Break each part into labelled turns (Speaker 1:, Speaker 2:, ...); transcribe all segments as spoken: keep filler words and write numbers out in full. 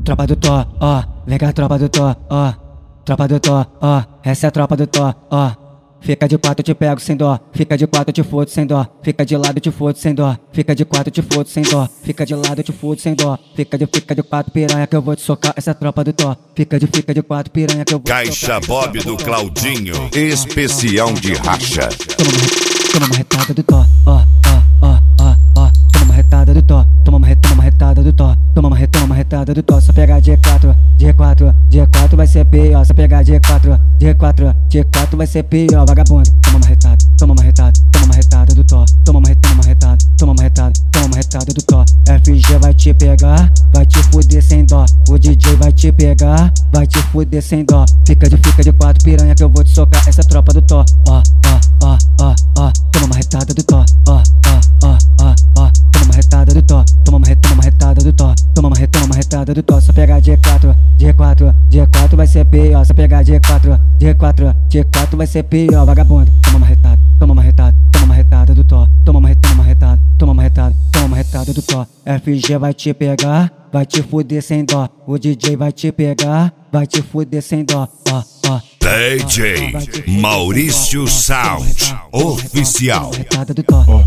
Speaker 1: Tropa do Tó, ó, vem cá tropa do Tó, ó. Tropa do Tó, ó, essa é a tropa do Tó, ó. Fica de quatro, te pego sem dó. Fica de quatro, te fodo sem dó. Fica de lado, te fodo sem dó. Fica de quatro, te fodo sem dó. Fica de lado, te fodo sem dó. Fica de, fica de quatro, piranha que eu vou te socar. Essa é a tropa do Tó. Fica de, fica de quatro, piranha que eu vou te socar.
Speaker 2: Caixa Bob do Claudinho, especial de racha.
Speaker 1: Toma uma, toma uma retada do Tó, ó, ó, ó, ó, ó. Toma uma retada do Tó. Toma uma, toma uma retada do Tó. Toma uma, toma uma retada do Tó. Só pegar G quatro, G quatro, G quatro vai ser pior. Só pegar G quatro, G quatro, G quatro vai ser pior, vagabundo. Toma uma retada, toma uma retada, toma uma retada do Tó. Toma uma, toma uma retada, toma uma retada, toma uma retada do Tó. F G vai te pegar, vai te fuder sem dó. O D J vai te pegar, vai te fuder sem dó. Fica de, fica de quatro, piranha que eu vou te socar. Essa é a tropa do Tó. Ó, ó, ó, ó, ó. Toma uma retada do Tó. Ó, ó, ó, ó, ó. Toma uma retada do Tó. Toma uma, toma uma retada do Tó. Toma uma, toma uma retada do Tó. Só pegar G quatro, G quatro, G quatro vai ser pior. Só pegar G quatro, G quatro, G quatro vai ser pior, vagabundo. Toma uma retada, toma uma retada, toma uma retada do Tó. Toma uma, toma uma retada, toma uma retada, toma uma retada do Tó. F G vai te pegar, vai te fuder sem dó. O D J vai te pegar, vai te fuder sem dó. Ó, ó.
Speaker 2: D J Maurício Sound Oficial.
Speaker 1: Retada do Tó. Ó,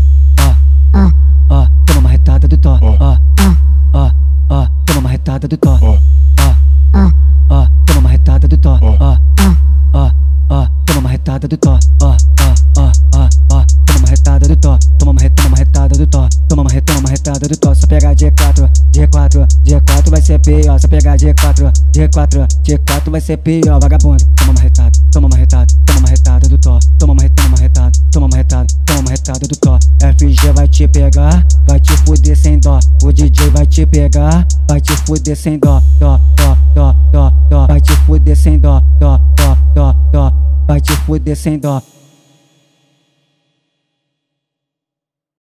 Speaker 1: ó, ó. Toma uma retada do Tó. Ó, ó, ó. Toma uma retada do Tó. Ó, ó, ó. Toma uma retada do Tó. Ó, ó, ó. Toma uma retada do Tó. Ó, ó, ó, ó, ó. Toma uma retada do Tó. Toma uma, toma uma retada do Tó. Toma uma, toma uma retada do Tó. Só pegar G quatro, G quatro, G quatro vai ser pior. Só pegar G quatro, G quatro, G quatro vai ser pior, vagabundo. Toma uma retada, toma uma retada, toma uma retada do Tó. Toma uma, toma uma retada, toma uma retada, toma uma retada do Tó. F G vai te pegar, vai te fuder sem dó. O D J vai te pegar, vai te fuder sem dó. Dó, dó, dó, dó, dó. Vai te fuder sem dó. Dó, dó, dó, dó. Vai te fuder sem dó.